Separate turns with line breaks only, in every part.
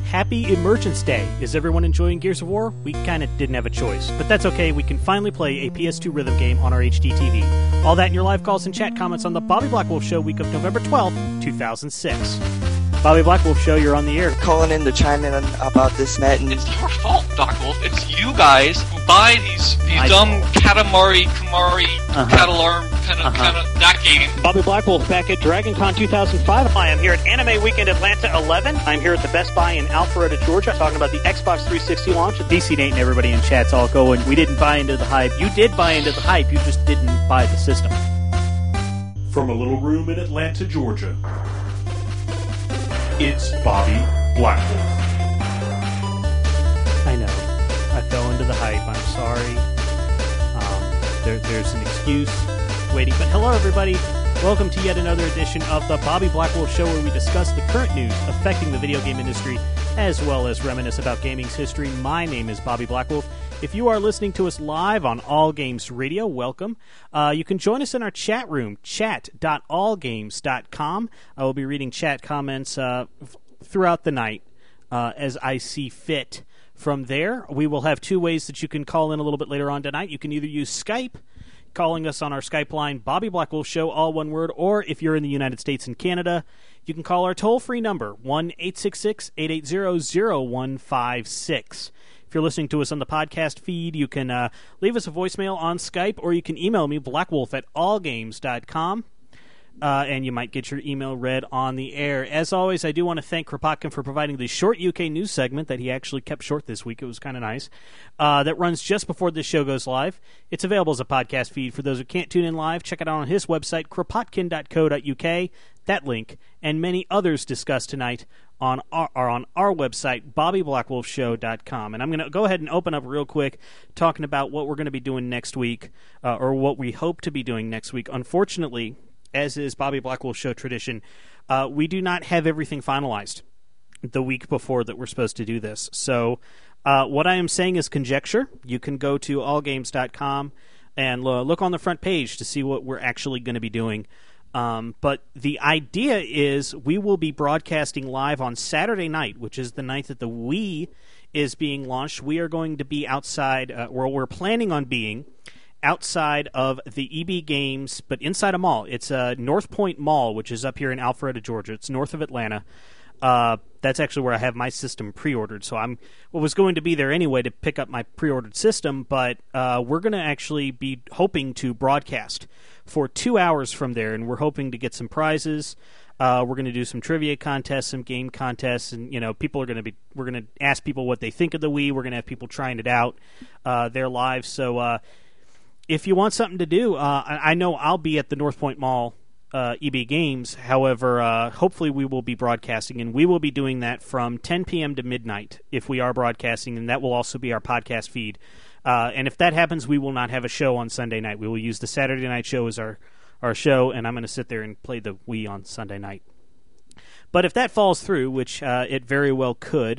Happy Emergence Day. Is everyone enjoying Gears of War? We kind of didn't have a choice, but that's okay. We can finally play a PS2 rhythm game on our HD TV. All that in your live calls and chat comments on the Bobby Blackwolf Show week of November 12th, 2006. Bobby Blackwolf Show, you're on the air.
Calling in to chime in about this, Matt. And
it's your fault, Blackwolf. It's you guys who buy these dumb Katamari, Catalarm kind of that game.
Bobby Blackwolf back at Dragon Con 2005. I am here at Anime Weekend Atlanta 11. I'm here at the Best Buy in Alpharetta, Georgia, talking about the Xbox 360 launch. DC Nate and everybody in chat's all going, we didn't buy into the hype. You did buy into the hype, you just didn't buy the system.
From a little room in Atlanta, Georgia, it's Bobby Blackwolf.
I know. I fell into the hype. I'm sorry. There's an excuse waiting. But hello, everybody. Welcome to yet another edition of the Bobby Blackwolf Show, where we discuss the current news affecting the video game industry, as well as reminisce about gaming's history. My name is Bobby Blackwolf. If you are listening to us live on All Games Radio, welcome. You can join us in our chat room, chat.allgames.com. I will be reading chat comments throughout the night as I see fit. From there, we will have two ways that you can call in a little bit later on tonight. You can either use Skype, calling us on our Skype line, Bobby Blackwolf Show, all one word, or if you're in the United States and Canada, you can call our toll-free number, 1-866-880-0156. If you're listening to us on the podcast feed, you can leave us a voicemail on Skype, or you can email me, blackwolf@allgames.com, and you might get your email read on the air. As always, I do want to thank Kropotkin for providing the short UK news segment that he actually kept short this week. It was kind of nice. That runs just before this show goes live. It's available as a podcast feed for those who can't tune in live. Check it out on his website, kropotkin.co.uk. That link and many others discussed tonight are on our website, BobbyBlackwolfShow.com. And I'm going to go ahead and open up real quick talking about what we're going to be doing next week, or what we hope to be doing next week. Unfortunately, as is Bobby Blackwolf Show tradition, we do not have everything finalized the week before that we're supposed to do this. So what I am saying is conjecture. You can go to allgames.com and look on the front page to see what we're actually going to be doing. But the idea is we will be broadcasting live on Saturday night, which is the night that the Wii is being launched. We are going to be outside, we're planning on being outside of the EB Games, but inside a mall. It's North Point Mall, which is up here in Alpharetta, Georgia. It's north of Atlanta. That's actually where I have my system pre-ordered. So I was going to be there anyway to pick up my pre-ordered system, but we're going to actually be hoping to broadcast for 2 hours from there, and we're hoping to get some prizes. We're going to do some trivia contests, some game contests, and we're going to ask people what they think of the Wii. We're going to have people trying it out there live. So if you want something to do, I know I'll be at the North Point Mall EB Games. However, hopefully we will be broadcasting, and we will be doing that from 10 p.m. to midnight if we are broadcasting, and that will also be our podcast feed. And if that happens, we will not have a show on Sunday night. We will use the Saturday night show as our show, and I'm going to sit there and play the Wii on Sunday night. But if that falls through, which it very well could,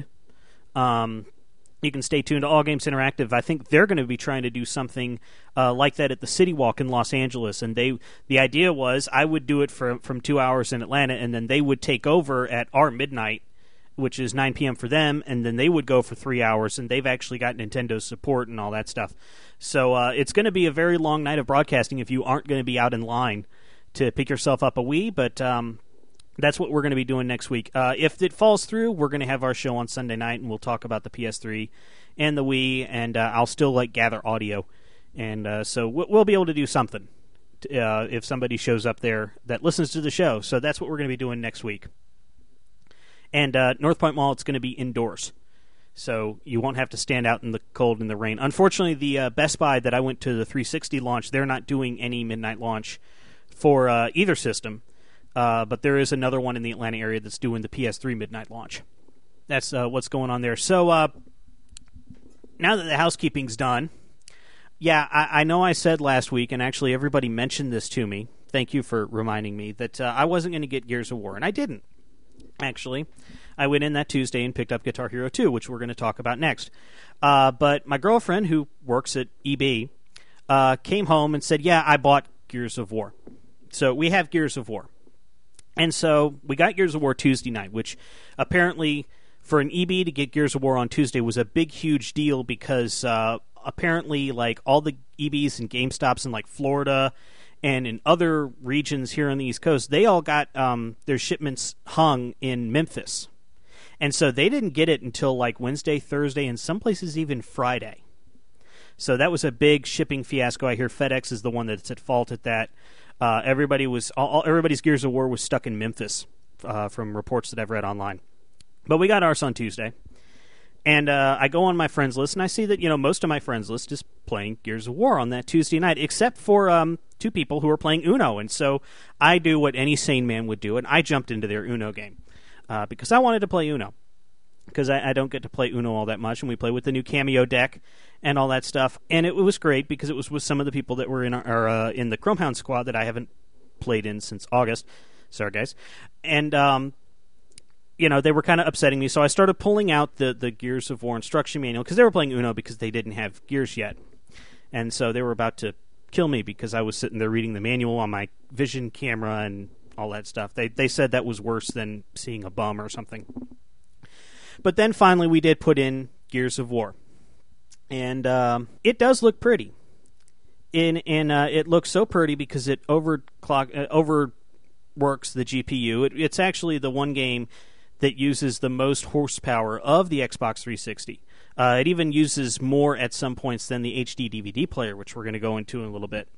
you can stay tuned to All Games Interactive. I think they're going to be trying to do something like that at the City Walk in Los Angeles. And the idea was I would do it from 2 hours in Atlanta, and then they would take over at our midnight, which is 9 p.m. for them, and then they would go for 3 hours, and they've actually got Nintendo's support and all that stuff. So it's going to be a very long night of broadcasting if you aren't going to be out in line to pick yourself up a Wii, but that's what we're going to be doing next week. If it falls through, we're going to have our show on Sunday night, and we'll talk about the PS3 and the Wii, and I'll still gather audio. And so we'll be able to do something if somebody shows up there that listens to the show. So that's what we're going to be doing next week. And North Point Mall, it's going to be indoors. So you won't have to stand out in the cold and the rain. Unfortunately, the Best Buy that I went to the 360 launch, they're not doing any midnight launch for either system. But there is another one in the Atlanta area that's doing the PS3 midnight launch. That's what's going on there. So now that the housekeeping's done, I know I said last week, and actually everybody mentioned this to me. Thank you for reminding me that I wasn't going to get Gears of War, and I didn't. Actually, I went in that Tuesday and picked up Guitar Hero 2, which we're going to talk about next. But my girlfriend, who works at EB, came home and said, I bought Gears of War. So we have Gears of War. And so we got Gears of War Tuesday night, which apparently for an EB to get Gears of War on Tuesday was a big, huge deal because apparently, like, all the EBs and GameStops in, like, Florida and in other regions here on the East Coast, they all got their shipments hung in Memphis. And so they didn't get it until, like, Wednesday, Thursday, and some places even Friday. So that was a big shipping fiasco. I hear FedEx is the one that's at fault at that. Everybody's Gears of War was stuck in Memphis from reports that I've read online. But we got ours on Tuesday. And I go on my friends list, and I see that, most of my friends list is playing Gears of War on that Tuesday night, except for 2 people who are playing Uno. And so I do what any sane man would do, and I jumped into their Uno game because I wanted to play Uno. Because I don't get to play Uno all that much, and we play with the new Cameo deck and all that stuff. And it was great because it was with some of the people that were in the Chromehound squad that I haven't played in since August. Sorry, guys. And they were kind of upsetting me, so I started pulling out the Gears of War instruction manual, because they were playing Uno because they didn't have Gears yet. And so they were about to kill me because I was sitting there reading the manual on my Vision camera and all that stuff. They said that was worse than seeing a bum or something. But then finally we did put in Gears of War. And it does look pretty. And it looks so pretty because it overworks the GPU. It's actually the one game that uses the most horsepower of the Xbox 360. It even uses more at some points than the HD DVD player, which we're going to go into in a little bit.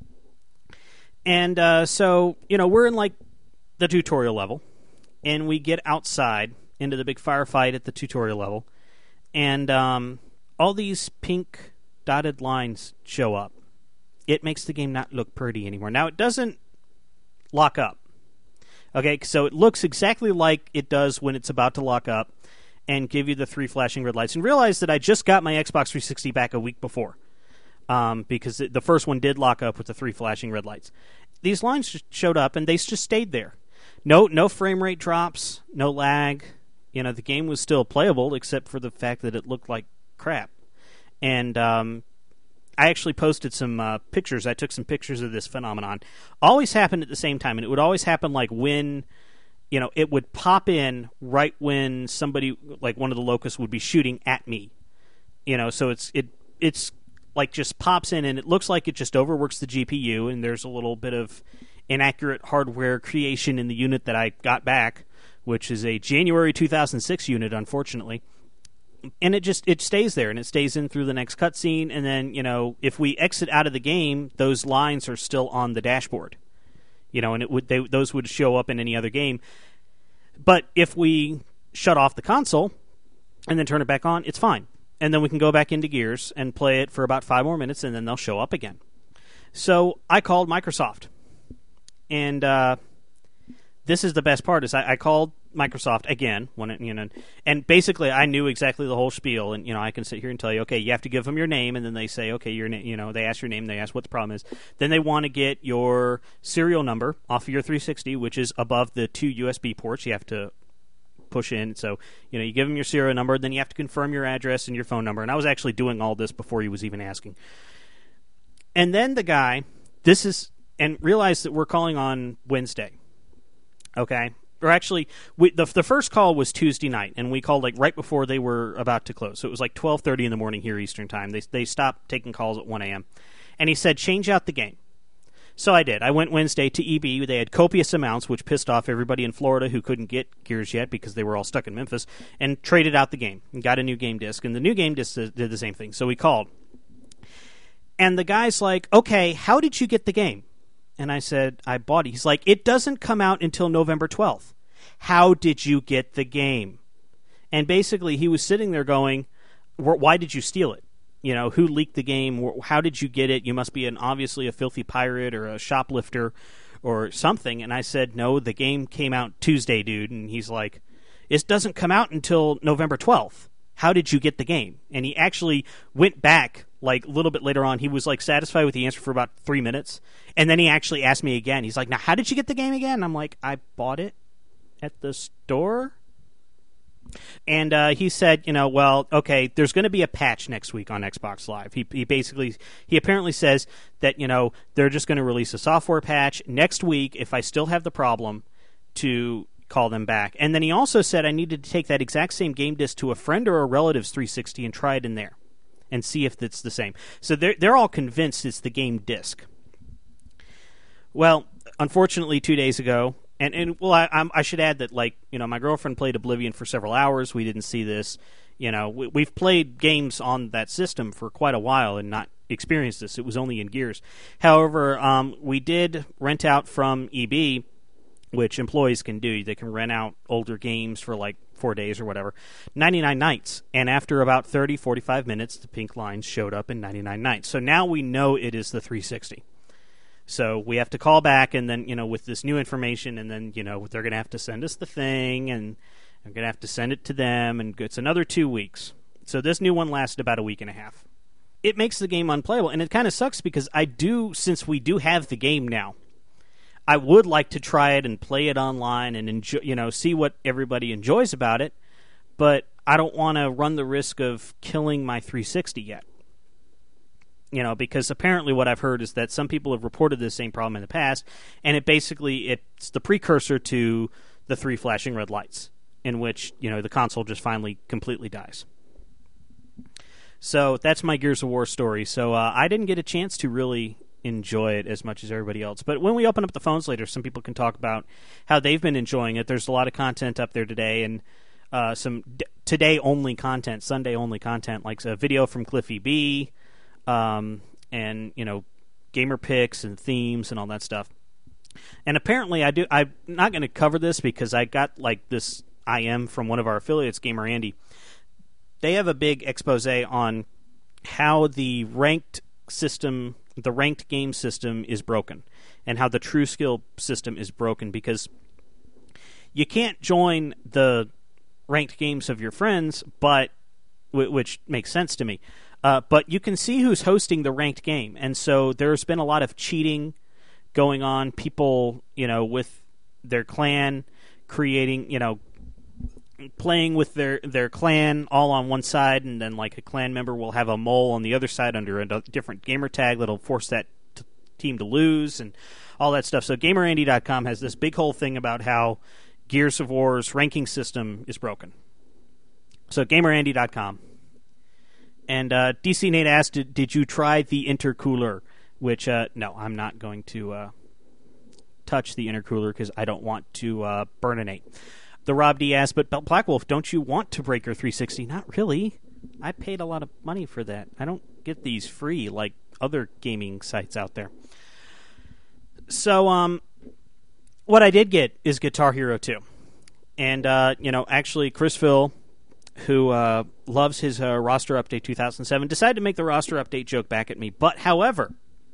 And so, we're in like the tutorial level, and we get outside into the big firefight at the tutorial level, and all these pink dotted lines show up. It makes the game not look pretty anymore. Now, it doesn't lock up. Okay, so it looks exactly like it does when it's about to lock up and give you the 3 flashing red lights. And realize that I just got my Xbox 360 back a week before because the first one did lock up with the 3 flashing red lights. These lines just showed up, and they just stayed there. No frame rate drops, no lag. The game was still playable, except for the fact that it looked like crap. And I actually posted some pictures. I took some pictures of this phenomenon. Always happened at the same time, and it would always happen like when, it would pop in right when somebody, like one of the locusts, would be shooting at me. So it's like just pops in, and it looks like it just overworks the GPU, and there's a little bit of inaccurate hardware creation in the unit that I got back, which is a January 2006 unit, unfortunately. And it stays there, and it stays in through the next cutscene, and then, if we exit out of the game, those lines are still on the dashboard. And those would show up in any other game. But if we shut off the console and then turn it back on, it's fine. And then we can go back into Gears and play it for about 5 more minutes, and then they'll show up again. So I called Microsoft. And this is the best part, is I called Microsoft again, and basically I knew exactly the whole spiel, and I can sit here and tell you, okay, you have to give them your name, and then they say, okay, your name, they ask your name, they ask what the problem is, then they want to get your serial number off of your 360, which is above the 2 USB ports you have to push in. So you give them your serial number, then you have to confirm your address and your phone number, and I was actually doing all this before he was even asking. And then the guy, and realized that we're calling on Wednesday, okay? Or actually, the first call was Tuesday night, and we called like right before they were about to close. So it was like 12:30 in the morning here Eastern time. They stopped taking calls at 1 a.m. And he said, change out the game. So I did. I went Wednesday to EB. They had copious amounts, which pissed off everybody in Florida who couldn't get Gears yet because they were all stuck in Memphis, and traded out the game and got a new game disc. And the new game disc did the same thing. So we called. And the guy's like, okay, how did you get the game? And I said, I bought it. He's like, it doesn't come out until November 12th. How did you get the game? And basically, he was sitting there going, why did you steal it? Who leaked the game? How did you get it? You must be obviously a filthy pirate or a shoplifter or something. And I said, no, the game came out Tuesday, dude. And he's like, it doesn't come out until November 12th. How did you get the game? And he actually went back like a little bit later on. He was like satisfied with the answer for about 3 minutes. And then he actually asked me again. He's like, now, how did you get the game again? And I'm like, I bought it at the store. And he said, well, okay, there's going to be a patch next week on Xbox Live. He apparently says that, they're just going to release a software patch next week if I still have the problem to call them back. And then he also said I needed to take that exact same game disc to a friend or a relative's 360 and try it in there and see if it's the same. So they're all convinced it's the game disc. Well, unfortunately, 2 days ago, I should add that, like, you know, my girlfriend played Oblivion for several hours. We didn't see this. You know, we've played games on that system for quite a while and not experienced this. It was only in Gears. However, we did rent out from EB, which employees can do. They can rent out older games for like 4 days or whatever. 99 nights. And after about 30, 45 minutes, the pink lines showed up in 99 nights. So now we know it is the 360. So we have to call back, and then, you know, with this new information, and then, you know, they're going to have to send us the thing, and I'm going to have to send it to them, and it's another 2 weeks. So this new one lasted about a week and a half. It makes the game unplayable, and it kind of sucks because since we do have the game now, I would like to try it and play it online and enjoy, you know, see what everybody enjoys about it, but I don't want to run the risk of killing my 360 yet. You know, because apparently what I've heard is that some people have reported the same problem in the past, and it's the precursor to the 3 flashing red lights, in which, you know, the console just finally completely dies. So that's my Gears of War story. So I didn't get a chance to really enjoy it as much as everybody else. But when we open up the phones later, some people can talk about how they've been enjoying it. There's a lot of content up there today, and some today-only content, Sunday-only content, like a video from Cliffy B, and, you know, gamer picks and themes and all that stuff. And apparently I'm not going to cover this because I got like this IM from one of our affiliates, Gamer Andy. They have a big expose on how the ranked game system is broken, and how the True Skill system is broken, because you can't join the ranked games of your friends, but which makes sense to me. But you can see who's hosting the ranked game, and so there's been a lot of cheating going on. People, you know, with their clan creating, you know, playing with their clan all on one side, and then like a clan member will have a mole on the other side under a different gamer tag that'll force that team to lose and all that stuff. So GamerAndy.com has this big whole thing about how Gears of War's ranking system is broken. So GamerAndy.com. And DC Nate asked, did you try the intercooler? Which, no, I'm not going to touch the intercooler because I don't want to burninate. The Rob D asked, but Black Wolf, don't you want to break your 360? Not really. I paid a lot of money for that. I don't get these free like other gaming sites out there. So, what I did get is Guitar Hero 2. And, you know, actually, Chris Phil, who loves his roster update 2007, decided to make the roster update joke back at me. But, however,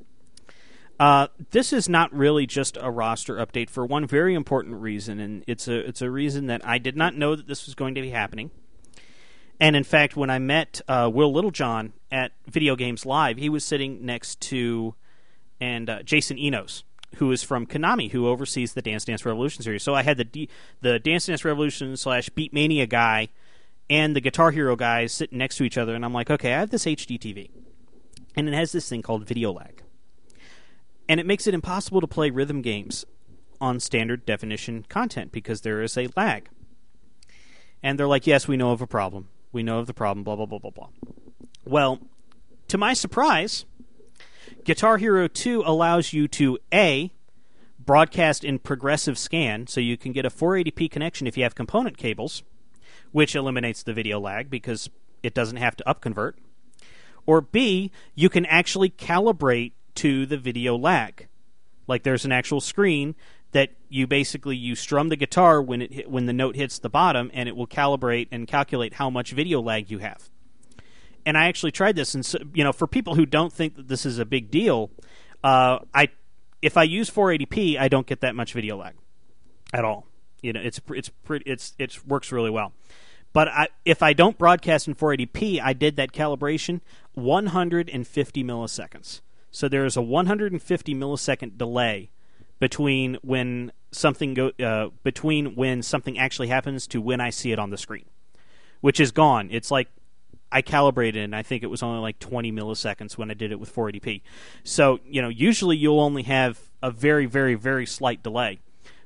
this is not really just a roster update for one very important reason, and it's a reason that I did not know that this was going to be happening. And, in fact, when I met Will Littlejohn at Video Games Live, he was sitting next to Jason Enos, who is from Konami, who oversees the Dance Dance Revolution series. So I had the Dance Dance Revolution / Beatmania guy and the Guitar Hero guys sitting next to each other, and I'm like, okay, I have this HD TV, and it has this thing called video lag. And it makes it impossible to play rhythm games on standard definition content because there is a lag. And they're like, yes, we know of a problem. We know of the problem, blah, blah, blah, blah, blah. Well, to my surprise, Guitar Hero 2 allows you to, A, broadcast in progressive scan, so you can get a 480p connection if you have component cables, which eliminates the video lag because it doesn't have to upconvert. Or B, you can actually calibrate to the video lag. Like there's an actual screen that you strum the guitar when the note hits the bottom, and it will calibrate and calculate how much video lag you have. And I actually tried this, and so, you know, for people who don't think that this is a big deal, if I use 480p, I don't get that much video lag at all. You know, it works really well. But if I don't broadcast in 480p, I did that calibration 150 milliseconds. So there is a 150 millisecond delay between when something actually happens to when I see it on the screen, which is gone. It's like I calibrated, and I think it was only like 20 milliseconds when I did it with 480p. So, you know, usually you'll only have a very, very, very slight delay.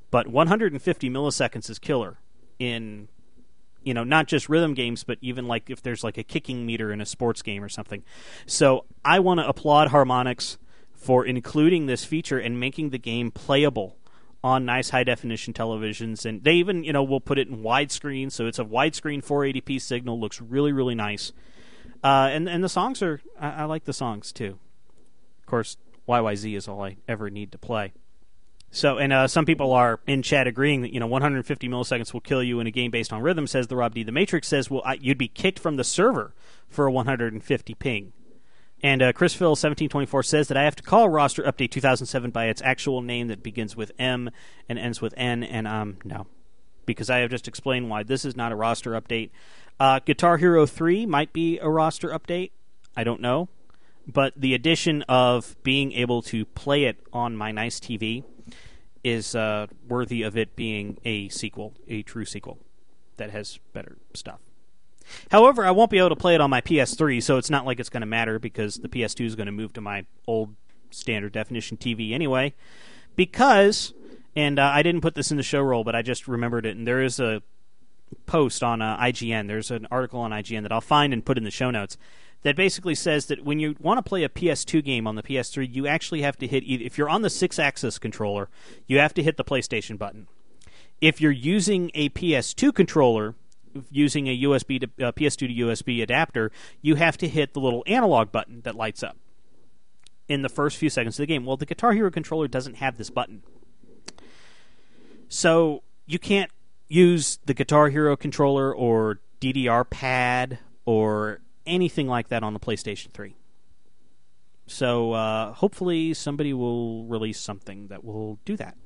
but 150 milliseconds is killer in, not just rhythm games, but even like if there's like a kicking meter in a sports game or something. So I want to applaud Harmonix for including this feature and making the game playable on nice high-definition televisions. And they even, will put it in widescreen, so it's a widescreen 480p signal, looks really, really nice. And the songs are, I like the songs, too. Of course, YYZ is all I ever need to play. So, and some people are in chat agreeing that, 150 milliseconds will kill you in a game based on rhythm, says the Rob D. The Matrix says, well, you'd be kicked from the server for a 150 ping. And Chris Phil 1724 says that I have to call Roster Update 2007 by its actual name that begins with M and ends with N, and no. Because I have just explained why this is not a roster update. Guitar Hero 3 might be a roster update. I don't know. But the addition of being able to play it on my nice TV is worthy of it being a sequel, a true sequel that has better stuff. However, I won't be able to play it on my PS3, so it's not like it's going to matter because the PS2 is going to move to my old standard definition TV anyway. Because, and I didn't put this in the show roll, but I just remembered it, and there is a post on IGN. There's an article on IGN that I'll find and put in the show notes that basically says that when you want to play a PS2 game on the PS3, you actually have to hit, if you're on the 6-axis controller, you have to hit the PlayStation button. If you're using a PS2 controller, using a PS2 to USB adapter, you have to hit the little analog button that lights up in the first few seconds of the game. Well, the Guitar Hero controller doesn't have this button. So you can't use the Guitar Hero controller or DDR pad or anything like that on the PlayStation 3. So hopefully somebody will release something that will do that.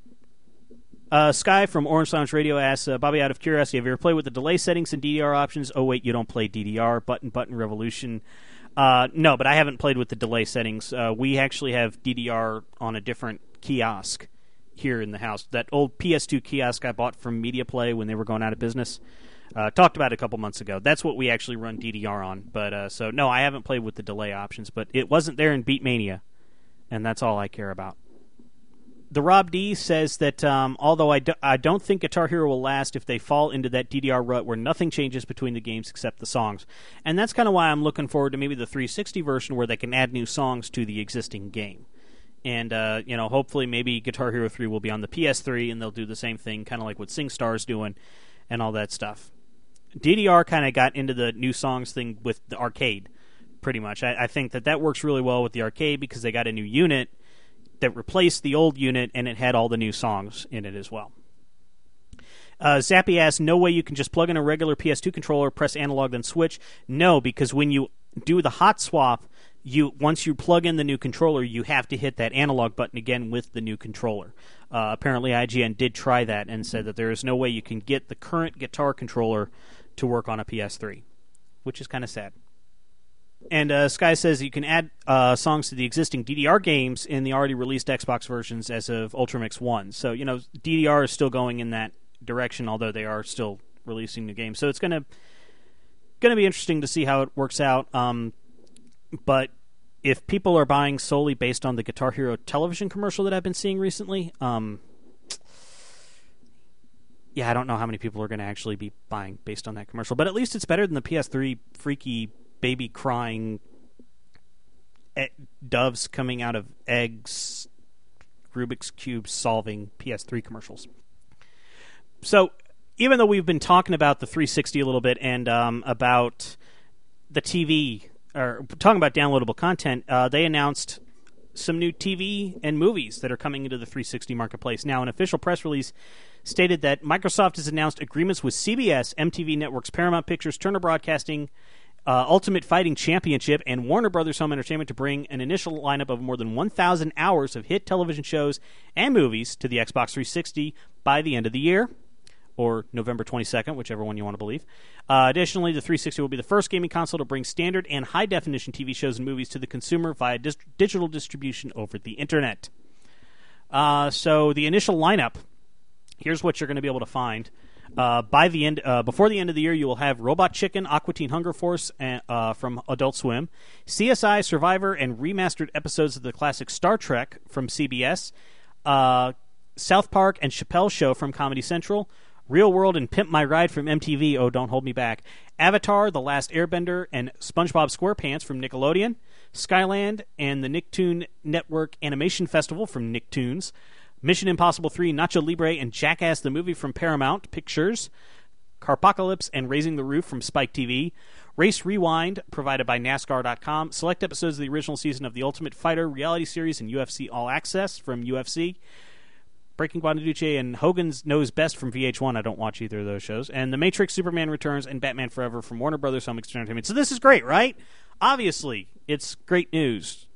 Sky from Orange Lounge Radio asks, Bobby, out of curiosity, have you ever played with the delay settings and DDR options? Oh, wait, you don't play DDR, button revolution. No, but I haven't played with the delay settings. We actually have DDR on a different kiosk here in the house. That old PS2 kiosk I bought from Media Play when they were going out of business. Talked about it a couple months ago. That's what we actually run DDR on. But so, no, I haven't played with the delay options, but it wasn't there in Beatmania, and that's all I care about. The Rob D says that although I don't think Guitar Hero will last if they fall into that DDR rut where nothing changes between the games except the songs. And that's kind of why I'm looking forward to maybe the 360 version where they can add new songs to the existing game. And, hopefully maybe Guitar Hero 3 will be on the PS3 and they'll do the same thing, kind of like what SingStar's doing and all that stuff. DDR kind of got into the new songs thing with the arcade, pretty much. I think that works really well with the arcade because they got a new unit that replaced the old unit, and it had all the new songs in it as well. Zappy asks, no way you can just plug in a regular PS2 controller, press analog, then switch? No, because when you do the hot swap, once you plug in the new controller, you have to hit that analog button again with the new controller. Apparently IGN did try that and said that there is no way you can get the current guitar controller to work on a PS3, which is kind of sad. And Sky says you can add songs to the existing DDR games in the already released Xbox versions as of Ultramix 1. So, DDR is still going in that direction, although they are still releasing new games. So it's going to be interesting to see how it works out. But if people are buying solely based on the Guitar Hero television commercial that I've been seeing recently, I don't know how many people are going to actually be buying based on that commercial. But at least it's better than the PS3 freaky baby crying, doves coming out of eggs, Rubik's Cube solving PS3 commercials. So, even though we've been talking about the 360 a little bit and about the TV, or talking about downloadable content, they announced some new TV and movies that are coming into the 360 marketplace. Now, an official press release stated that Microsoft has announced agreements with CBS, MTV Networks, Paramount Pictures, Turner Broadcasting, Ultimate Fighting Championship, and Warner Brothers Home Entertainment to bring an initial lineup of more than 1,000 hours of hit television shows and movies to the Xbox 360 by the end of the year, or November 22nd, whichever one you want to believe. Additionally, the 360 will be the first gaming console to bring standard and high-definition TV shows and movies to the consumer via digital distribution over the Internet. So the initial lineup, here's what you're going to be able to find. Before the end of the year, you will have Robot Chicken, Aqua Teen Hunger Force from Adult Swim, CSI, Survivor, and remastered episodes of the classic Star Trek from CBS, South Park and Chappelle Show from Comedy Central, Real World and Pimp My Ride from MTV, oh, don't hold me back, Avatar, The Last Airbender, and SpongeBob SquarePants from Nickelodeon, Skyland and the Nicktoon Network Animation Festival from Nicktoons, Mission Impossible 3, Nacho Libre, and Jackass the Movie from Paramount Pictures, Carpocalypse and Raising the Roof from Spike TV, Race Rewind, provided by NASCAR.com, select episodes of the original season of The Ultimate Fighter reality series and UFC All Access from UFC, Breaking Bonduce and Hogan's Knows Best from VH1. I don't watch either of those shows. And The Matrix, Superman Returns, and Batman Forever from Warner Brothers Home Entertainment. So this is great, right? Obviously, it's great news.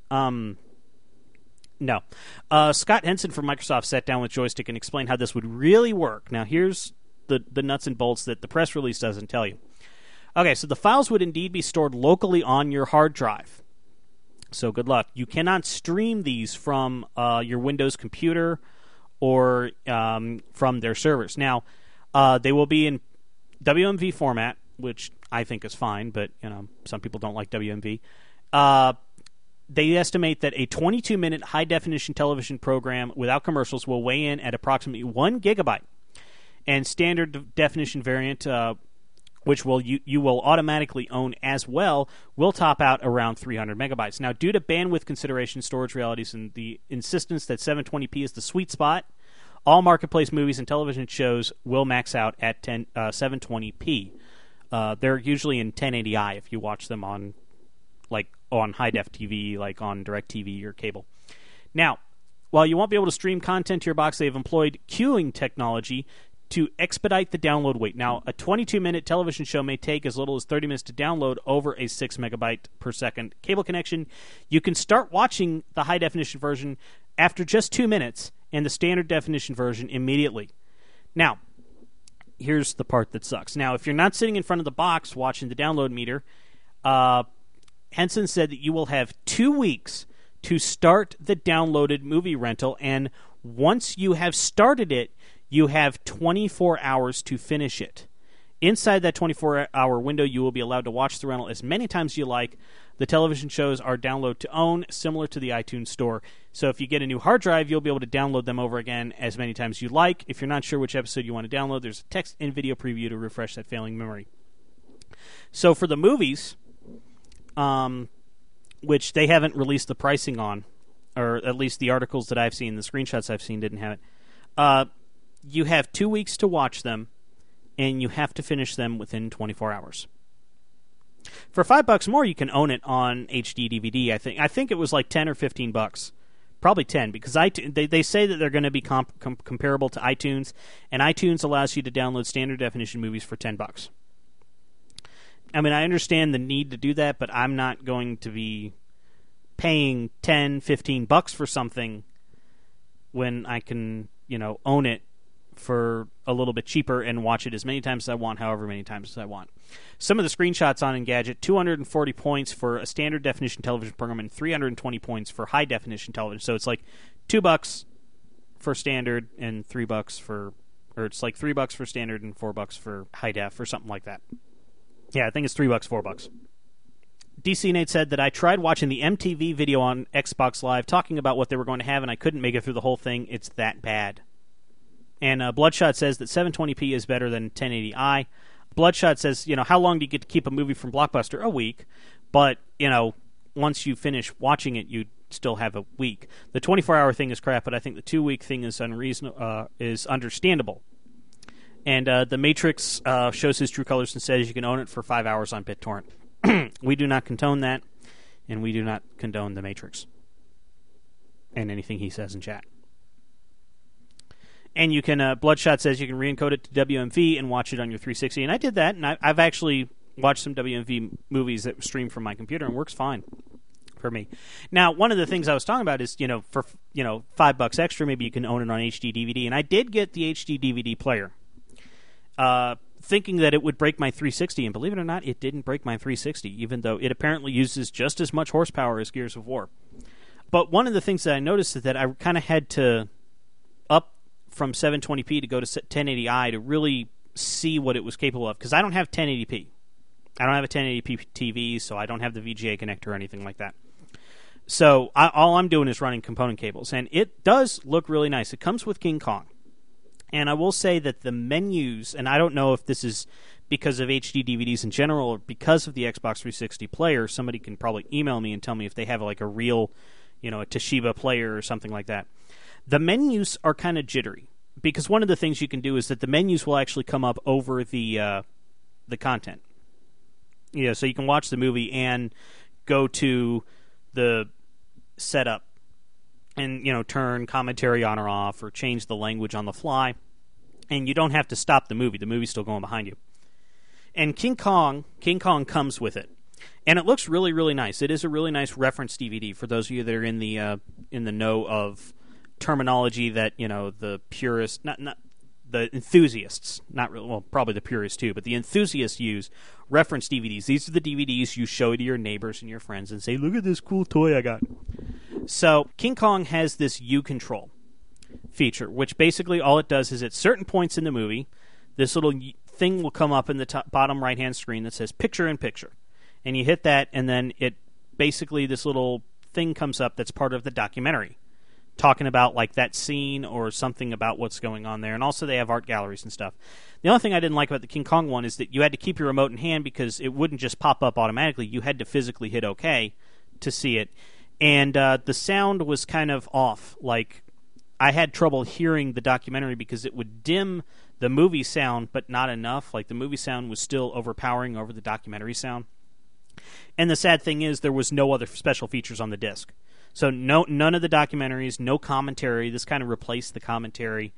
No. Scott Henson from Microsoft sat down with Joystick and explained how this would really work. Now, here's the nuts and bolts that the press release doesn't tell you. Okay, so the files would indeed be stored locally on your hard drive. So good luck. You cannot stream these from your Windows computer or from their servers. Now, they will be in WMV format, which I think is fine, but some people don't like WMV. They estimate that a 22-minute high-definition television program without commercials will weigh in at approximately 1 gigabyte. And standard definition variant, which you will automatically own as well, will top out around 300 megabytes. Now, due to bandwidth considerations, storage realities, and the insistence that 720p is the sweet spot, all marketplace movies and television shows will max out at 720p. They're usually in 1080i if you watch them on high-def TV, like on DirecTV or cable. Now, while you won't be able to stream content to your box, they've employed queuing technology to expedite the download wait. Now, a 22-minute television show may take as little as 30 minutes to download over a 6 megabyte per second cable connection. You can start watching the high-definition version after just 2 minutes and the standard definition version immediately. Now, here's the part that sucks. Now, if you're not sitting in front of the box watching the download meter, Henson said that you will have 2 weeks to start the downloaded movie rental, and once you have started it, you have 24 hours to finish it. Inside that 24-hour window, you will be allowed to watch the rental as many times as you like. The television shows are download to own, similar to the iTunes Store. So if you get a new hard drive, you'll be able to download them over again as many times as you like. If you're not sure which episode you want to download, there's a text and video preview to refresh that failing memory. So for the movies, which they haven't released the pricing on, or at least the articles that I've seen, the screenshots I've seen didn't have it. You have 2 weeks to watch them, and you have to finish them within 24 hours. For $5 more, you can own it on HD DVD. I think it was like $10 or $15, probably 10, because they say that they're going to be comparable to iTunes, and iTunes allows you to download standard definition movies for $10. I mean, I understand the need to do that, but I'm not going to be paying $10, $15 for something when I can, own it for a little bit cheaper and watch it as many times as I want, however many times as I want. Some of the screenshots on Engadget: 240 points for a standard definition television program and 320 points for high definition television. So it's like $2 for standard and $3 for, or it's like $3 for standard and $4 for high def or something like that. Yeah, I think it's $3, $4. DC Nate said that I tried watching the MTV video on Xbox Live talking about what they were going to have, and I couldn't make it through the whole thing. It's that bad. And Bloodshot says that 720p is better than 1080i. Bloodshot says, how long do you get to keep a movie from Blockbuster? A week. But, once you finish watching it, you still have a week. The 24-hour thing is crap, but I think the 2-week thing is is understandable. And The Matrix shows his true colors and says you can own it for 5 hours on BitTorrent. We do not condone that, and we do not condone The Matrix and anything he says in chat. And you can, Bloodshot says you can re-encode it to WMV and watch it on your 360. And I did that, and I've actually watched some WMV movies that stream from my computer, and works fine for me. Now, one of the things I was talking about is, for $5 extra, maybe you can own it on HD DVD. And I did get the HD DVD player, thinking that it would break my 360. And believe it or not, it didn't break my 360, even though it apparently uses just as much horsepower as Gears of War. But one of the things that I noticed is that I kind of had to up from 720p to go to 1080i to really see what it was capable of, because I don't have 1080p. I don't have a 1080p TV, so I don't have the VGA connector or anything like that. So all I'm doing is running component cables, and it does look really nice. It comes with King Kong. And I will say that the menus, and I don't know if this is because of HD DVDs in general or because of the Xbox 360 player, somebody can probably email me and tell me if they have like a real, a Toshiba player or something like that. The menus are kind of jittery because one of the things you can do is that the menus will actually come up over the content. So you can watch the movie and go to the setup and, turn commentary on or off or change the language on the fly. And you don't have to stop the movie. The movie's still going behind you. And King Kong comes with it. And it looks really, really nice. It is a really nice reference DVD for those of you that are in the know of terminology that, the purists, not the enthusiasts, not really, well, probably the purists too, but the enthusiasts use reference DVDs. These are the DVDs you show to your neighbors and your friends and say, look at this cool toy I got. So King Kong has this U-Control feature, which basically all it does is at certain points in the movie, this little thing will come up in the bottom right-hand screen that says picture-in-picture. And you hit that, and then it basically, this little thing comes up that's part of the documentary, talking about like that scene or something about what's going on there. And also they have art galleries and stuff. The only thing I didn't like about the King Kong one is that you had to keep your remote in hand because it wouldn't just pop up automatically. You had to physically hit OK to see it. And the sound was kind of off. Like, I had trouble hearing the documentary because it would dim the movie sound, but not enough. Like, the movie sound was still overpowering over the documentary sound. And the sad thing is there was no other special features on the disc. So none of the documentaries, no commentary. This kind of replaced the commentary.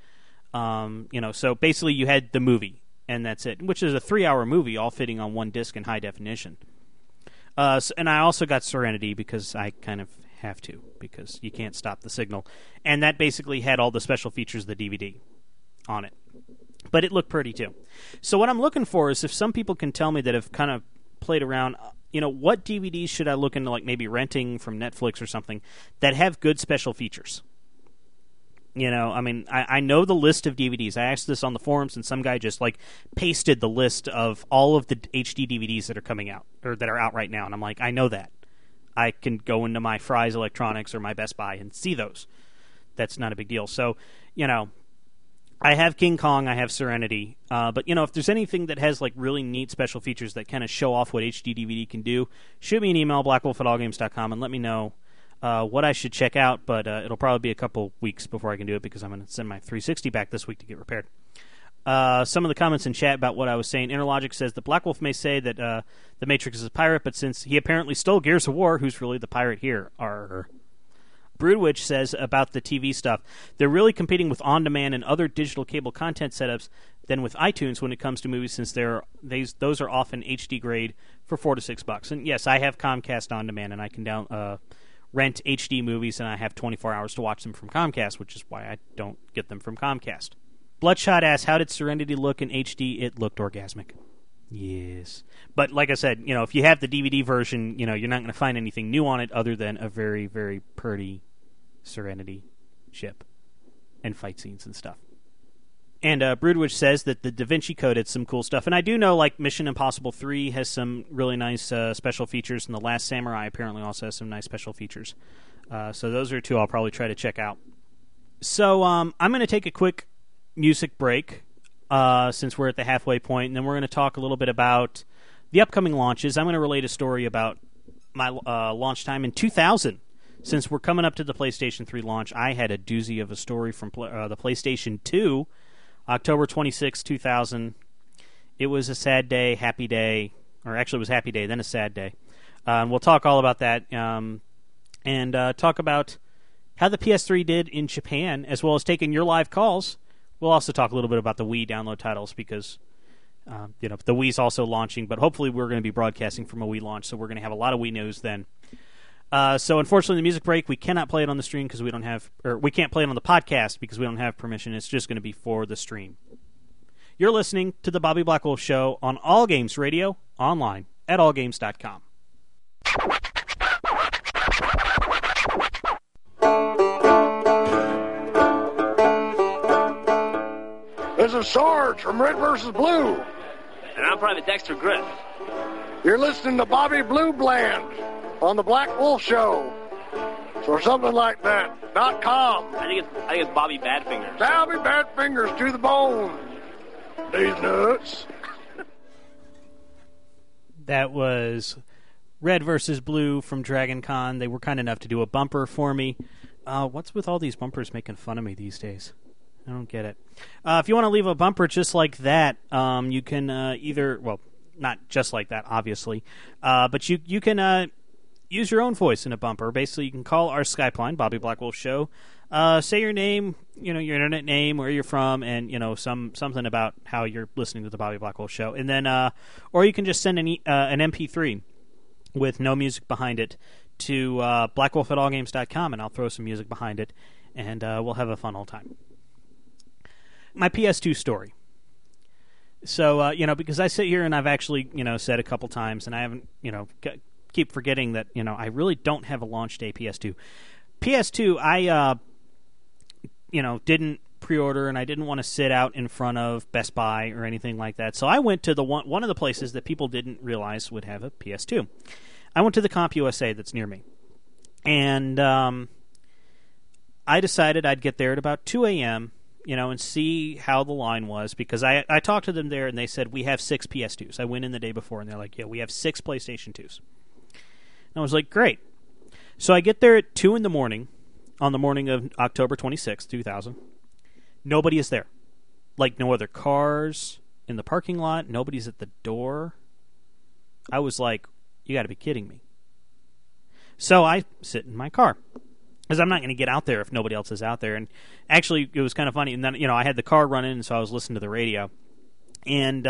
So basically you had the movie, and that's it, which is a 3-hour movie all fitting on one disc in high definition. And I also got Serenity because I kind of have to, because you can't stop the signal. And that basically had all the special features of the DVD on it. But it looked pretty too. So what I'm looking for is if some people can tell me that have kind of played around, what DVDs should I look into, like maybe renting from Netflix or something, that have good special features? I know the list of DVDs. I asked this on the forums, and some guy just pasted the list of all of the HD DVDs that are coming out, or that are out right now. And I'm like, I know that. I can go into my Fry's Electronics or my Best Buy and see those. That's not a big deal. So, I have King Kong, I have Serenity, but if there's anything that has really neat special features that kind of show off what HD DVD can do, shoot me an email, blackwolf@allgames.com, and let me know what I should check out, but it'll probably be a couple weeks before I can do it because I'm going to send my 360 back this week to get repaired. Some of the comments in chat about what I was saying. Interlogic says that Black Wolf may say that the Matrix is a pirate, but since he apparently stole Gears of War, who's really the pirate here? Broodwitch says about the TV stuff, they're really competing with on-demand and other digital cable content setups than with iTunes when it comes to movies, since those are often HD grade for $4 to $6. And yes, I have Comcast on-demand, and I can rent HD movies, and I have 24 hours to watch them from Comcast, which is why I don't get them from Comcast. Bloodshot asks, how did Serenity look in HD? It looked orgasmic. Yes. But like I said, if you have the DVD version, you're not going to find anything new on it other than a very, very pretty Serenity ship and fight scenes and stuff. And Broodwitch says that the Da Vinci Code had some cool stuff. And I do know, Mission Impossible 3 has some really nice special features, and The Last Samurai apparently also has some nice special features. So those are two I'll probably try to check out. So I'm going to take a quick music break since we're at the halfway point, and then we're going to talk a little bit about the upcoming launches. I'm going to relate a story about my launch time in 2000. Since we're coming up to the PlayStation 3 launch, I had a doozy of a story from the PlayStation 2, October 26, 2000. It was a sad day, happy day, or actually it was a happy day, then a sad day. And we'll talk all about that and talk about how the PS3 did in Japan, as well as taking your live calls. We'll also talk a little bit about the Wii download titles because the Wii's also launching, but hopefully we're going to be broadcasting from a Wii launch, so we're going to have a lot of Wii news then. So unfortunately, the music break, we cannot play it on the stream because we don't have, or we can't play it on the podcast because we don't have permission. It's just going to be for the stream. You're listening to the Bobby Blackwolf Show on All Games Radio, online at allgames.com.
This is Sarge from Red vs. Blue.
And I'm Private Dexter Griff.
You're listening to Bobby Blue Bland on the Black Wolf Show. or something like that. .com.
I think it's Bobby Badfingers.
Bobby Badfingers to the bone. These nuts.
That was Red versus Blue from Dragon Con. They were kind enough to do a bumper for me. What's with all these bumpers making fun of me these days? I don't get it. If you want to leave a bumper just like that, you can either, well, not just like that, obviously, but you can use your own voice in a bumper. Basically, you can call our Skype line, Bobby Blackwolf Show, say your name, your internet name, where you're from, and something about how you're listening to the Bobby Blackwolf Show, and then or you can just send an MP3 with no music behind it to blackwolf@allgames.com, and I'll throw some music behind it, and we'll have a fun old time. My PS2 story. So, because I sit here and I've actually, said a couple times, and I haven't, keep forgetting that, I really don't have a launch day PS2. PS2, I, didn't pre-order, and I didn't want to sit out in front of Best Buy or anything like that. So I went to one of the places that people didn't realize would have a PS2. I went to the CompUSA that's near me. And I decided I'd get there at about 2 a.m., and see how the line was, because I talked to them there, and they said, we have 6 PS2s. I went in the day before, and they're like, yeah, we have 6 PlayStation 2s. And I was like, great. So I get there at 2 in the morning, on the morning of October 26, 2000. Nobody is there. Like, no other cars in the parking lot. Nobody's at the door. I was like, you got to be kidding me. So I sit in my car, because I'm not going to get out there if nobody else is out there. And actually, it was kind of funny. And then, I had the car running, and so I was listening to the radio. And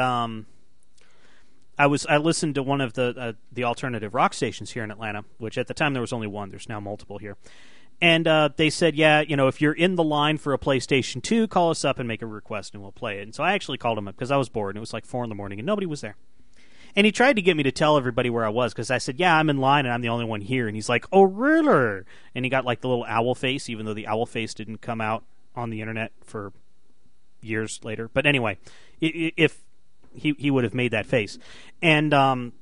I listened to one of the alternative rock stations here in Atlanta, which at the time there was only one. There's now multiple here. And they said, yeah, if you're in the line for a PlayStation 2, call us up and make a request, and we'll play it. And so I actually called him up because I was bored, and it was like 4 in the morning, and nobody was there. And he tried to get me to tell everybody where I was, because I said, yeah, I'm in line, and I'm the only one here. And he's like, oh, really? And he got like the little owl face, even though the owl face didn't come out on the internet for years later. But anyway, if he would have made that face. And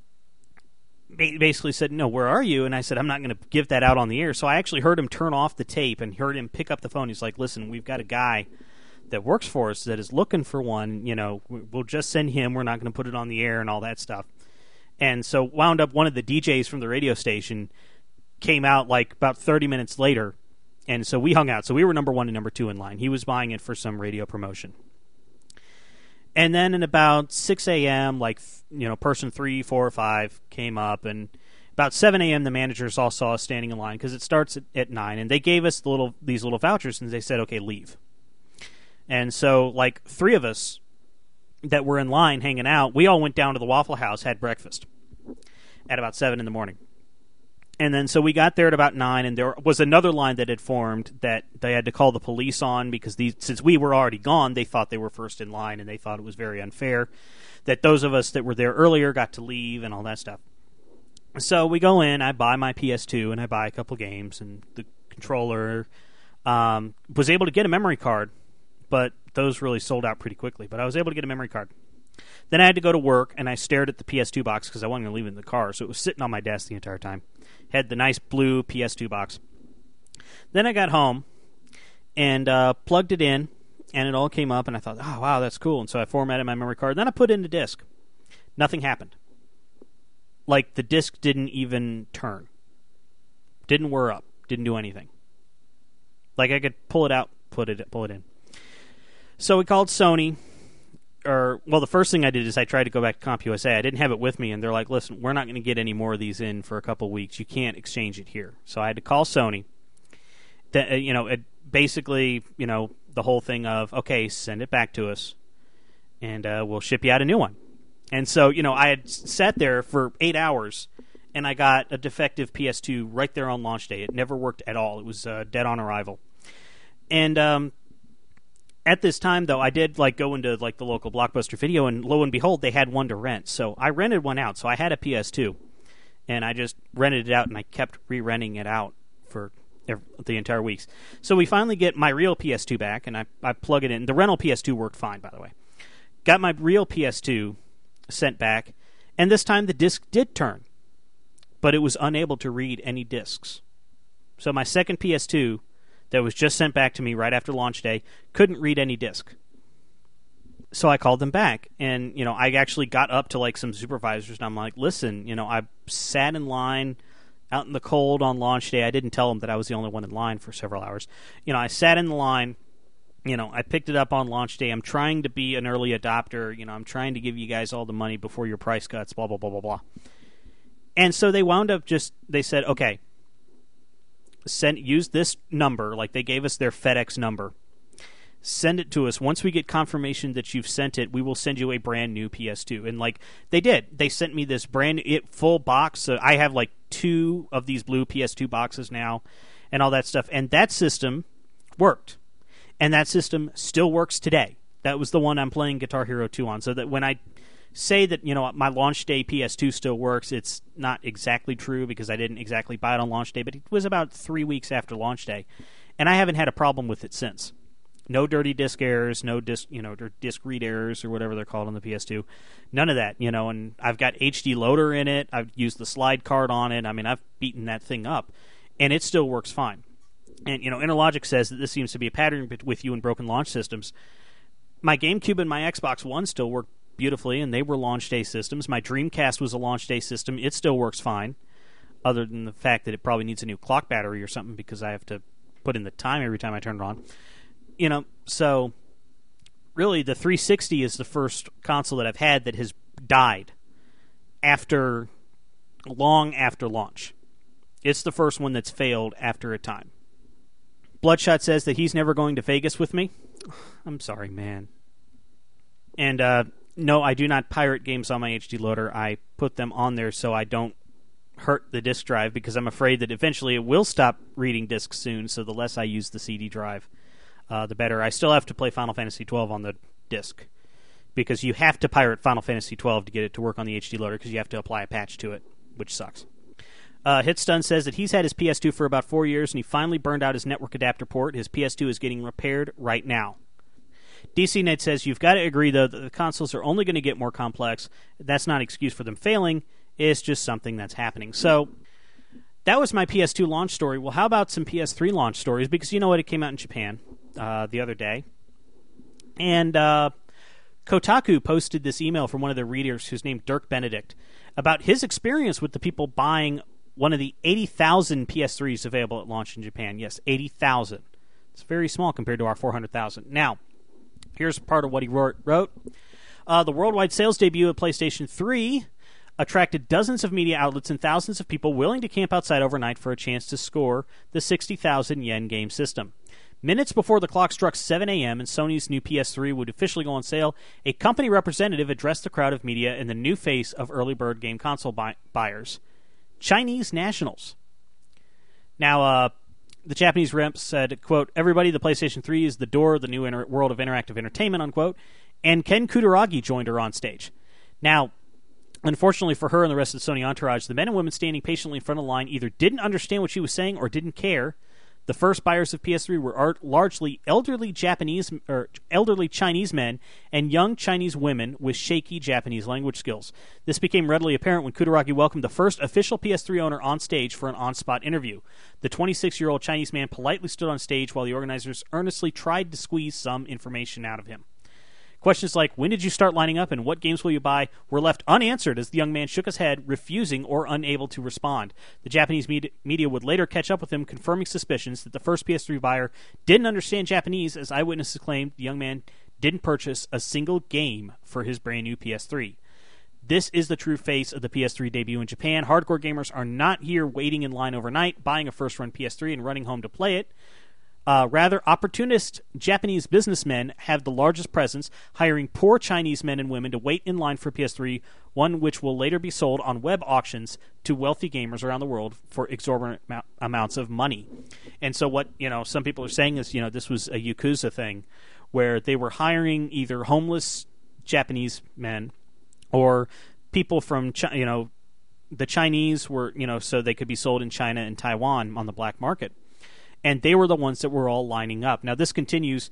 basically said, no, where are you? And I said, I'm not going to give that out on the air. So I actually heard him turn off the tape and heard him pick up the phone. He's like, listen, we've got a guy that works for us that is looking for one. We'll just send him. We're not going to put it on the air and all that stuff. And so wound up one of the DJs from the radio station came out like about 30 minutes later. And so we hung out. So we were number 1 and number 2 in line. He was buying it for some radio promotion. And then in about 6 a.m., person 3, 4, or 5 came up. And about 7 a.m., the managers all saw us standing in line, because it starts at 9. And they gave us these little vouchers, and they said, okay, leave. And so, 3 of us that were in line hanging out, we all went down to the Waffle House, had breakfast at about 7 in the morning. And then so we got there at about 9, and there was another line that had formed that they had to call the police on, because since we were already gone, they thought they were first in line, and they thought it was very unfair that those of us that were there earlier got to leave and all that stuff. So we go in, I buy my PS2, and I buy a couple games, and the controller, was able to get a memory card, but those really sold out pretty quickly. But I was able to get a memory card. Then I had to go to work, and I stared at the PS2 box because I wasn't going to leave it in the car, so it was sitting on my desk the entire time. Had the nice blue PS2 box. Then I got home and plugged it in, and it all came up, and I thought, oh, wow, that's cool. And so I formatted my memory card. Then I put it in the disc. Nothing happened. The disc didn't even turn. Didn't whir up. Didn't do anything. I could pull it out, pull it in. So we called Sony. The first thing I did is I tried to go back to CompUSA. I didn't have it with me, and they're like, listen, we're not going to get any more of these in for a couple of weeks. You can't exchange it here. So I had to call Sony. Basically, the whole thing of, okay, send it back to us, and we'll ship you out a new one. And so, I had sat there for 8 hours, and I got a defective PS2 right there on launch day. It never worked at all. It was dead on arrival. And at this time, though, I did go into the local Blockbuster Video, and lo and behold, they had one to rent. So I rented one out. So I had a PS2, and I just rented it out, and I kept re-renting it out for the entire weeks. So we finally get my real PS2 back, and I plug it in. The rental PS2 worked fine, by the way. Got my real PS2 sent back, and this time the disc did turn, but it was unable to read any discs. So my second PS2 that was just sent back to me right after launch day couldn't read any disc. So I called them back, and, I actually got up to, some supervisors, and I'm like, listen, I sat in line out in the cold on launch day. I didn't tell them that I was the only one in line for several hours. I sat in the line. I picked it up on launch day. I'm trying to be an early adopter. I'm trying to give you guys all the money before your price cuts, blah, blah, blah, blah, blah. And so they wound up they said, okay, use this number. They gave us their FedEx number. Send it to us. Once we get confirmation that you've sent it, we will send you a brand new PS2. And they did. They sent me this brand full box. So I have 2 of these blue PS2 boxes now and all that stuff. And that system worked. And that system still works today. That was the one I'm playing Guitar Hero 2 on. So that when I say that, my launch day PS2 still works, it's not exactly true because I didn't exactly buy it on launch day, but it was about 3 weeks after launch day. And I haven't had a problem with it since. No dirty disk errors, no disk read errors or whatever they're called on the PS2. None of that, and I've got HD loader in it. I've used the slide card on it. I mean, I've beaten that thing up, and it still works fine. And, Interlogic says that this seems to be a pattern with you in broken launch systems. My GameCube and my Xbox One still work beautifully, and they were launch day systems. My Dreamcast was a launch day system. It still works fine, other than the fact that it probably needs a new clock battery or something because I have to put in the time every time I turn it on. So really the 360 is the first console that I've had that has died long after launch. It's the first one that's failed after a time. Bloodshot says that he's never going to Vegas with me. I'm sorry, man. And no, I do not pirate games on my HD loader. I put them on there so I don't hurt the disk drive because I'm afraid that eventually it will stop reading discs soon, so the less I use the CD drive, the better. I still have to play Final Fantasy XII on the disc because you have to pirate Final Fantasy XII to get it to work on the HD loader because you have to apply a patch to it, which sucks. Hitstun says that he's had his PS2 for about 4 years and he finally burned out his network adapter port. His PS2 is getting repaired right now. DCNet says you've got to agree, though, that the consoles are only going to get more complex. That's not an excuse for them failing. It's just something that's happening. So that was my PS2 launch story. Well, how about some PS3 launch stories? Because you know what? It came out in Japan the other day. And Kotaku posted this email from one of their readers who's named Dirk Benedict about his experience with the people buying one of the 80,000 PS3s available at launch in Japan. Yes, 80,000. It's very small compared to our 400,000. Now, here's part of what he wrote. The worldwide sales debut of PlayStation 3 attracted dozens of media outlets and thousands of people willing to camp outside overnight for a chance to score the 60,000 yen game system. Minutes before the clock struck 7 a.m. and Sony's new PS3 would officially go on sale, a company representative addressed the crowd of media in the new face of early bird game console buyers, Chinese nationals. Now, the Japanese rep said, quote, "Everybody, the PlayStation 3 is the door of the new world of interactive entertainment," unquote, and Ken Kutaragi joined her on stage. Now, unfortunately for her and the rest of the Sony entourage, the men and women standing patiently in front of the line either didn't understand what she was saying or didn't care. The first buyers of PS3 were largely elderly Chinese men and young Chinese women with shaky Japanese language skills. This became readily apparent when Kutaragi welcomed the first official PS3 owner on stage for an on-spot interview. The 26-year-old Chinese man politely stood on stage while the organizers earnestly tried to squeeze some information out of him. Questions like, when did you start lining up and what games will you buy, were left unanswered as the young man shook his head, refusing or unable to respond. The Japanese media would later catch up with him, confirming suspicions that the first PS3 buyer didn't understand Japanese, as eyewitnesses claimed the young man didn't purchase a single game for his brand new PS3. This is the true face of the PS3 debut in Japan. Hardcore gamers are not here waiting in line overnight, buying a first-run PS3 and running home to play it. Rather, opportunist Japanese businessmen have the largest presence, hiring poor Chinese men and women to wait in line for PS3, one which will later be sold on web auctions to wealthy gamers around the world for exorbitant amounts of money. And so what, some people are saying is, this was a Yakuza thing, where they were hiring either homeless Japanese men or people from, the Chinese were, so they could be sold in China and Taiwan on the black market. And they were the ones that were all lining up. Now, this continues.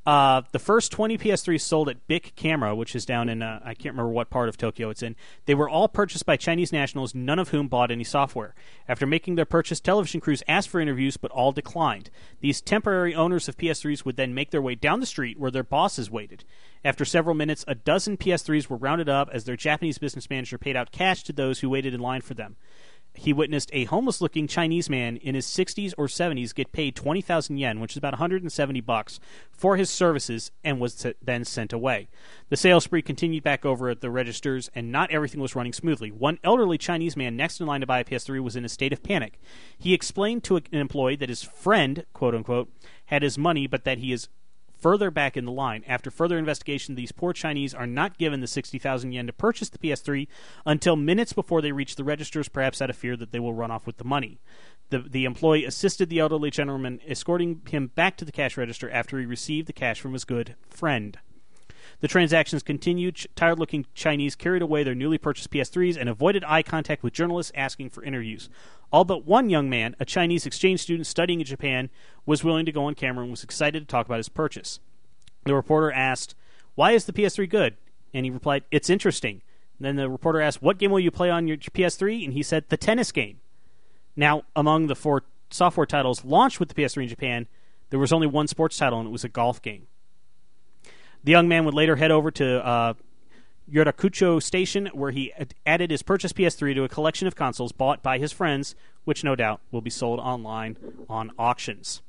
The first 20 PS3s sold at BIC Camera, which is down in, I can't remember what part of Tokyo it's in, they were all purchased by Chinese nationals, none of whom bought any software. After making their purchase, television crews asked for interviews, but all declined. These temporary owners of PS3s would then make their way down the street where their bosses waited. After several minutes, a dozen PS3s were rounded up as their Japanese business manager paid out cash to those who waited in line for them. He witnessed a homeless-looking Chinese man in his 60s or 70s get paid 20,000 yen, which is about $170, for his services, and was then sent away. The sales spree continued back over at the registers, and not everything was running smoothly. One elderly Chinese man next in line to buy a PS3 was in a state of panic. He explained to an employee that his friend, quote-unquote, had his money, but that he is further back in the line. After further investigation, these poor Chinese are not given the 60,000 yen to purchase the PS3 until minutes before they reach the registers, perhaps out of fear that they will run off with the money. The employee assisted the elderly gentleman, escorting him back to the cash register after he received the cash from his good friend. The transactions continued. Tired-looking Chinese carried away their newly purchased PS3s and avoided eye contact with journalists asking for interviews. All but one young man, a Chinese exchange student studying in Japan, was willing to go on camera and was excited to talk about his purchase. The reporter asked, "Why is the PS3 good?" And he replied, "It's interesting." And then the reporter asked, "What game will you play on your PS3?" And he said, "The tennis game." Now, among the 4 software titles launched with the PS3 in Japan, there was only one sports title, and it was a golf game. The young man would later head over to Yorakucho Station, where he added his purchased PS3 to a collection of consoles bought by his friends, which no doubt will be sold online on auctions.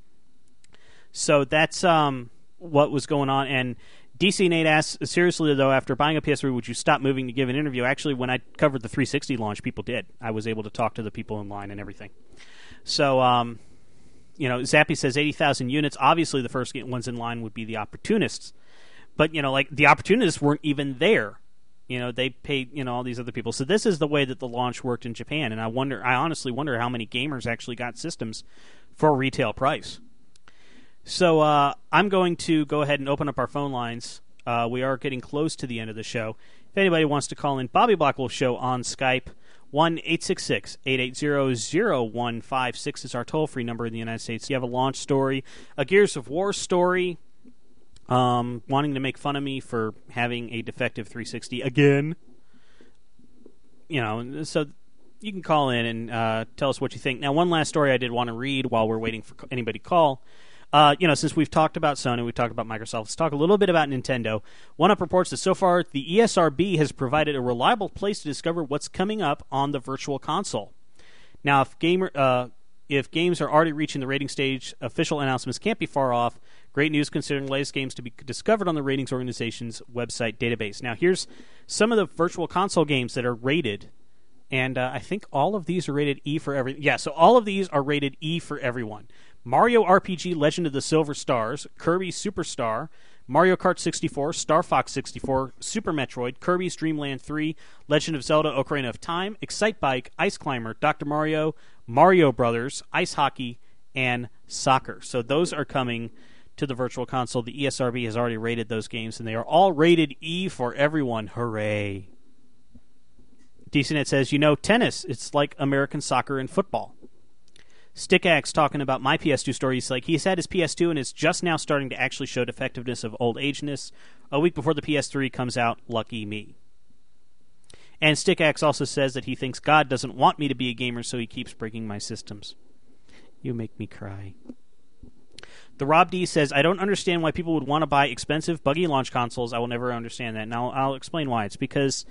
So that's what was going on. And DC Nate asks, seriously, though, after buying a PS3, would you stop moving to give an interview? Actually, when I covered the 360 launch, people did. I was able to talk to the people in line and everything. So, Zappy says 80,000 units. Obviously, the first ones in line would be the Opportunists. But, the Opportunists weren't even there. They paid, all these other people. So this is the way that the launch worked in Japan. And I honestly wonder how many gamers actually got systems for retail price. So I'm going to go ahead and open up our phone lines. We are getting close to the end of the show. If anybody wants to call in, Bobby Blackwolf Show on Skype, 1-866-880-0156 is our toll-free number in the United States. You have a launch story, a Gears of War story, wanting to make fun of me for having a defective 360 again. So you can call in and tell us what you think. Now, one last story I did want to read while we're waiting for anybody to call. Since we've talked about Sony, we've talked about Microsoft, let's talk a little bit about Nintendo. OneUp reports that so far, the ESRB has provided a reliable place to discover what's coming up on the Virtual Console. Now, if games are already reaching the rating stage, official announcements can't be far off. Great news considering the latest games to be discovered on the ratings organization's website database. Now, here's some of the Virtual Console games that are rated, and I think all of these are rated E for everyone. Yeah, so all of these are rated E for everyone. Mario RPG Legend of the Silver Stars, Kirby Superstar, Mario Kart 64, Star Fox 64, Super Metroid, Kirby's Dream Land 3, Legend of Zelda Ocarina of Time, Excitebike, Ice Climber, Dr. Mario, Mario Brothers, Ice Hockey, and Soccer. So those are coming to the Virtual Console. The ESRB has already rated those games, and they are all rated E for everyone. Hooray. DCNet says, tennis, it's like American soccer and football. Stickaxe talking about my PS2 story. He's like, he's had his PS2 and is just now starting to actually show defectiveness of old ageness. A week before the PS3 comes out, lucky me. And Stickaxe also says that he thinks God doesn't want me to be a gamer, so he keeps breaking my systems. You make me cry. The Rob D says, I don't understand why people would want to buy expensive, buggy launch consoles. I will never understand that. Now, I'll explain why. It's because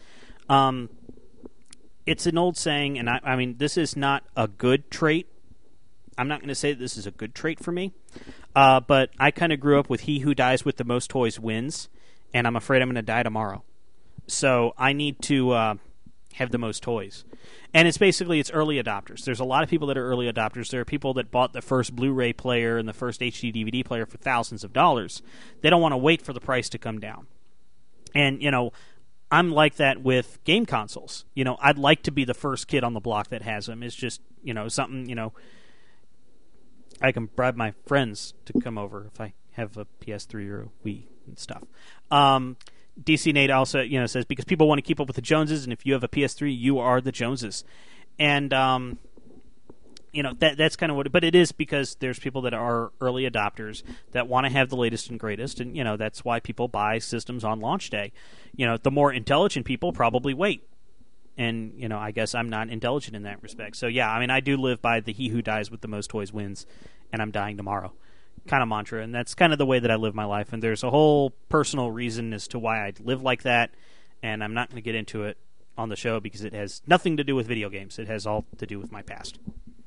it's an old saying, and I mean, this is not a good trait. I'm not going to say that this is a good trait for me, but I kind of grew up with he who dies with the most toys wins, and I'm afraid I'm going to die tomorrow. So I need to have the most toys. And it's early adopters. There's a lot of people that are early adopters. There are people that bought the first Blu-ray player and the first HD DVD player for thousands of dollars. They don't want to wait for the price to come down. And, I'm like that with game consoles. I'd like to be the first kid on the block that has them. It's just, something, I can bribe my friends to come over if I have a PS3 or a Wii and stuff. DC Nate also, says, because people want to keep up with the Joneses, and if you have a PS3, you are the Joneses. And, that's kind of what. But it is because there's people that are early adopters that want to have the latest and greatest, and that's why people buy systems on launch day. The more intelligent people probably wait, and I guess I'm not intelligent in that respect. So yeah, I mean, I do live by the "he who dies with the most toys wins," and I'm dying tomorrow kind of mantra, and that's kind of the way that I live my life. And there's a whole personal reason as to why I live like that, and I'm not going to get into it on the show because it has nothing to do with video games. It has all to do with my past.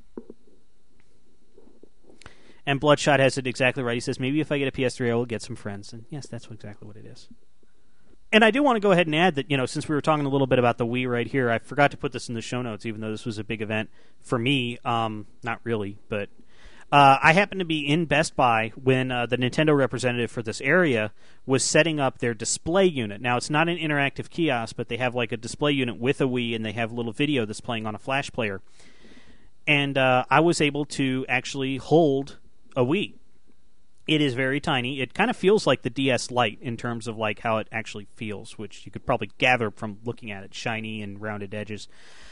And Bloodshot has it exactly right. He says, maybe if I get a PS3, I will get some friends. And yes, that's exactly what it is. And I do want to go ahead and add that, since we were talking a little bit about the Wii right here, I forgot to put this in the show notes, even though this was a big event for me. Not really, but I happened to be in Best Buy when the Nintendo representative for this area was setting up their display unit. Now, it's not an interactive kiosk, but they have like a display unit with a Wii, and they have a little video that's playing on a Flash player. And I was able to actually hold a Wii. It is very tiny. It kind of feels like the DS Lite in terms of like how it actually feels, which you could probably gather from looking at it, shiny and rounded edges.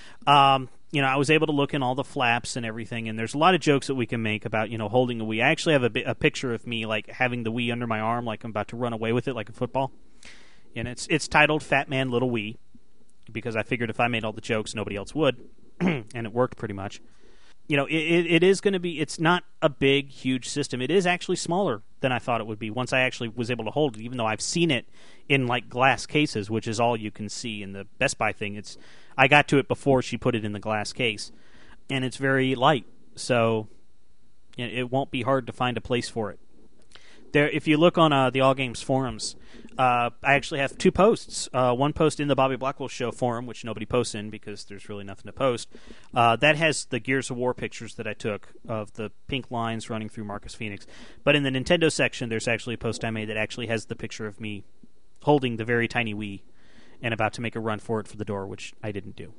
I was able to look in all the flaps and everything, and there's a lot of jokes that we can make about, holding a Wii. I actually have a picture of me like having the Wii under my arm, like I'm about to run away with it like a football. And it's titled Fat Man Little Wii, because I figured if I made all the jokes, nobody else would, and it worked pretty much. It is going to be, it's not a big, huge system. It is actually smaller than I thought it would be once I actually was able to hold it, even though I've seen it in, like, glass cases, which is all you can see in the Best Buy thing. I got to it before she put it in the glass case, and it's very light, so it won't be hard to find a place for it. If you look on the All Games forums, I actually have two posts. One post in the Bobby Blackwell Show forum, which nobody posts in because there's really nothing to post. That has the Gears of War pictures that I took of the pink lines running through Marcus Phoenix. But in the Nintendo section, there's actually a post I made that actually has the picture of me holding the very tiny Wii and about to make a run for it for the door, which I didn't do.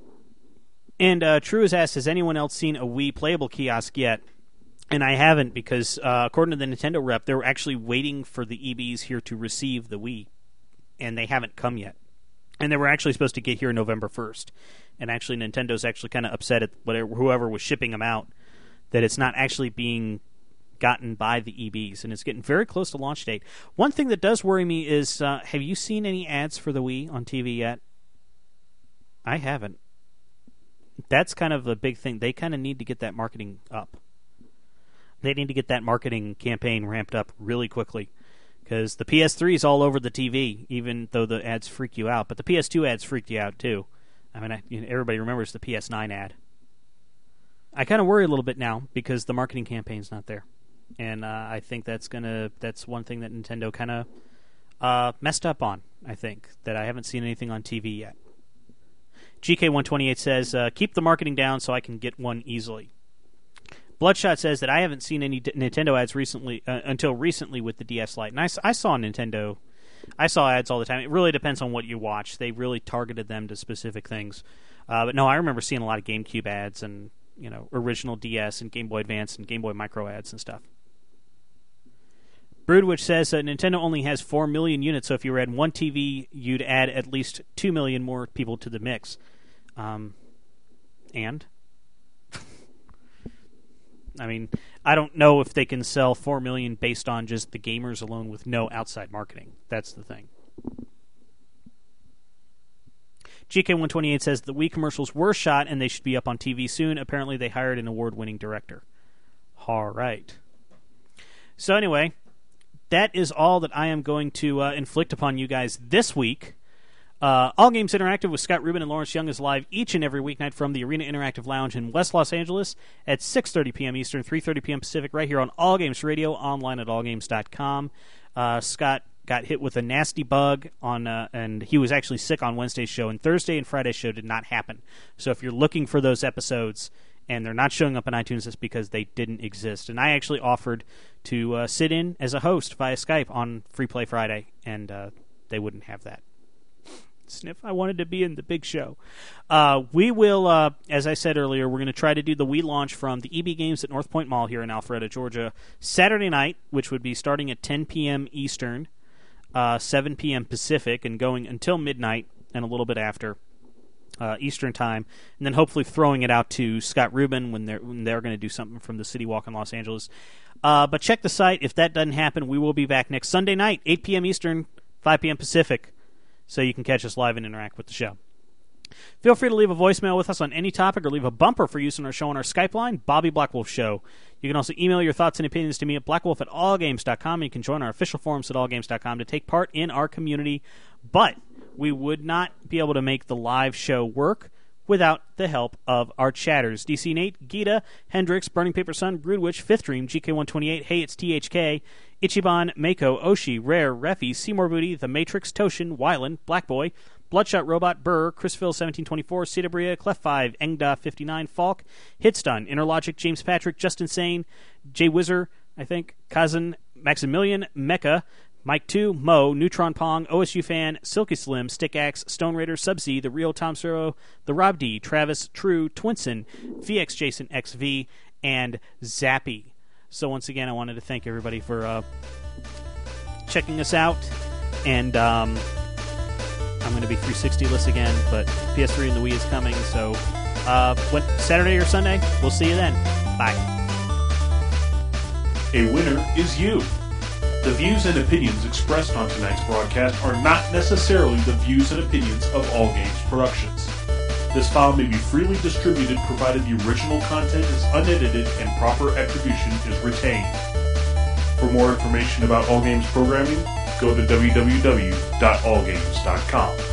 And True has asked, has anyone else seen a Wii playable kiosk yet? And I haven't, because according to the Nintendo rep, they're actually waiting for the EBs here to receive the Wii, and they haven't come yet. And they were actually supposed to get here November 1st. And actually, Nintendo's actually kind of upset at whoever was shipping them out, that it's not actually being gotten by the EBs, and it's getting very close to launch date. One thing that does worry me is, have you seen any ads for the Wii on TV yet? I haven't. That's kind of a big thing. They kind of need to get that marketing up. They need to get that marketing campaign ramped up really quickly, because the PS3 is all over the TV, even though the ads freak you out. But the PS2 ads freaked you out, too. I mean, everybody remembers the PS9 ad. I kind of worry a little bit now, because the marketing campaign's not there. And I think that's one thing that Nintendo kind of messed up on, I think, that I haven't seen anything on TV yet. GK128 says, keep the marketing down so I can get one easily. Bloodshot says that I haven't seen any Nintendo ads recently until recently with the DS Lite. And I saw Nintendo. I saw ads all the time. It really depends on what you watch. They really targeted them to specific things. But no, I remember seeing a lot of GameCube ads and original DS and Game Boy Advance and Game Boy Micro ads and stuff. Broodwitch says that Nintendo only has 4 million units, so if you were at one TV, you'd add at least 2 million more people to the mix. And? I mean, I don't know if they can sell 4 million based on just the gamers alone with no outside marketing. That's the thing. GK128 says the Wii commercials were shot and they should be up on TV soon. Apparently they hired an award-winning director. All right. So anyway, that is all that I am going to inflict upon you guys this week. All Games Interactive with Scott Rubin and Lawrence Young is live each and every weeknight from the Arena Interactive Lounge in West Los Angeles at 6:30 p.m. Eastern, 3:30 p.m. Pacific, right here on All Games Radio, online at allgames.com. Scott got hit with a nasty bug and he was actually sick on Wednesday's show, and Thursday and Friday's show did not happen. So if you're looking for those episodes and they're not showing up on iTunes, it's because they didn't exist. And I actually offered to sit in as a host via Skype on Free Play Friday, and they wouldn't have that. Sniff, I wanted to be in the big show. We will, as I said earlier, we're going to try to do the Wii launch from the EB Games at North Point Mall here in Alpharetta, Georgia, Saturday night, which would be starting at 10 p.m. Eastern, 7 p.m. Pacific, and going until midnight and a little bit after. Eastern time, and then hopefully throwing it out to Scott Rubin when they're going to do something from the City Walk in Los Angeles. But check the site. If that doesn't happen, we will be back next Sunday night, 8 p.m. Eastern, 5 p.m. Pacific, so you can catch us live and interact with the show. Feel free to leave a voicemail with us on any topic or leave a bumper for use on our show on our Skype line, Bobby Blackwolf Show. You can also email your thoughts and opinions to me at blackwolf@allgames.com, and you can join our official forums at allgames.com to take part in our community. But we would not be able to make the live show work without the help of our chatters. DC Nate, Gita, Hendrix, Burning Paper Sun, Broodwitch, Fifth Dream, GK128, Hey It's THK, Ichiban, Mako, Oshi, Rare, Refi, Seymour Booty, The Matrix, Toshin, Wyland, Blackboy, Bloodshot Robot, Burr, Chrisville 1724, Cetabria, Clef5, Engda 59, Falk, Hitstun, Interlogic, James Patrick, Justin Sane, Jay Wizzer, I think, Kazan, Maximilian, Mecha, Mike 2, Mo, Neutron Pong, OSU Fan, Silky Slim, Stickaxe, Stone Raider, Sub-Z, The Real Tom Sero, The Rob D, Travis, True, Twinson, VX Jason XV, and Zappy. So once again, I wanted to thank everybody for checking us out, and I'm going to be 360-less again, but PS3 and the Wii is coming, so Saturday or Sunday, we'll see you then. Bye.
A winner is you. The views and opinions expressed on tonight's broadcast are not necessarily the views and opinions of All Games Productions. This file may be freely distributed provided the original content is unedited and proper attribution is retained. For more information about All Games programming, go to www.allgames.com.